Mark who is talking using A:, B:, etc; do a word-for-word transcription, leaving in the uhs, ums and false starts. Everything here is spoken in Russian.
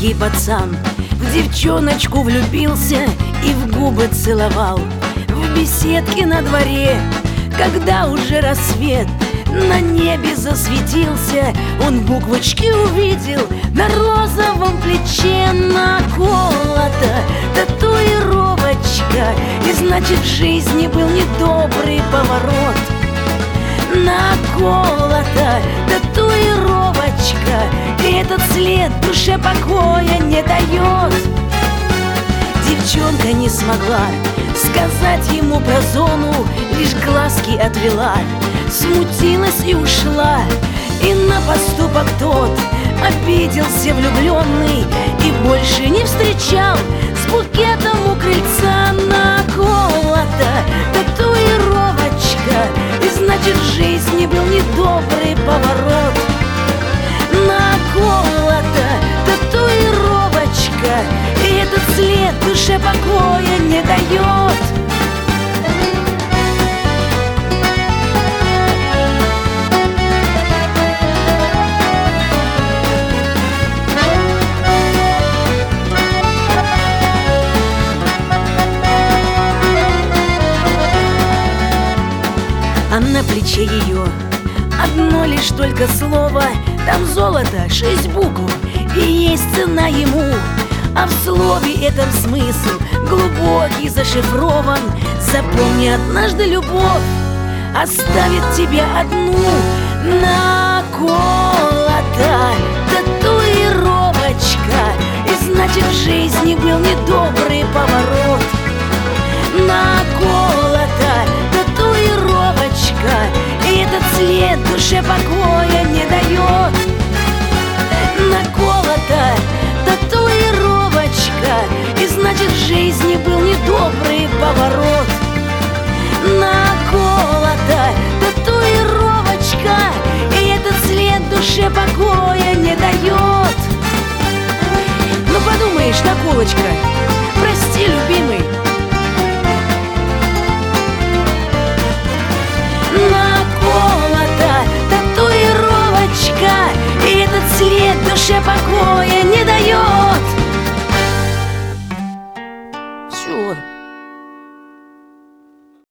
A: Маленький пацан в девчоночку влюбился и в губы целовал. В беседке на дворе, когда уже рассвет на небе засветился, он буквочки увидел на розовом плече. Наколота татуировочка, и значит в жизни был недобрый поворот. Наколота татуировочка, и этот след душе покоя не дает. Девчонка не смогла сказать ему про зону, лишь глазки отвела, смутилась и ушла. И на поступок тот обиделся влюбленный и больше не встречал с букетом у крыльца. Наколота татуировочка, и значит в жизни был недобрый поворот. Наколота татуировочка, и этот след душе покоя не дает. А на плече ее одно лишь только слово, там золото, шесть букв, и есть цена ему. А в слове этом смысл глубокий зашифрован. Запомни, однажды любовь оставит тебя одну. Наколота татуировочка, и значит в жизни был недобрый поворот. Наколота татуировочка, и этот след душе покоя не дает. Наколота татуировочка, и значит в жизни был недобрый поворот. Наколота татуировочка, и этот след душе покоя не дает. Ну подумаешь, наколочка, прости, любимый. Наколота татуировочка, и этот след душе покоя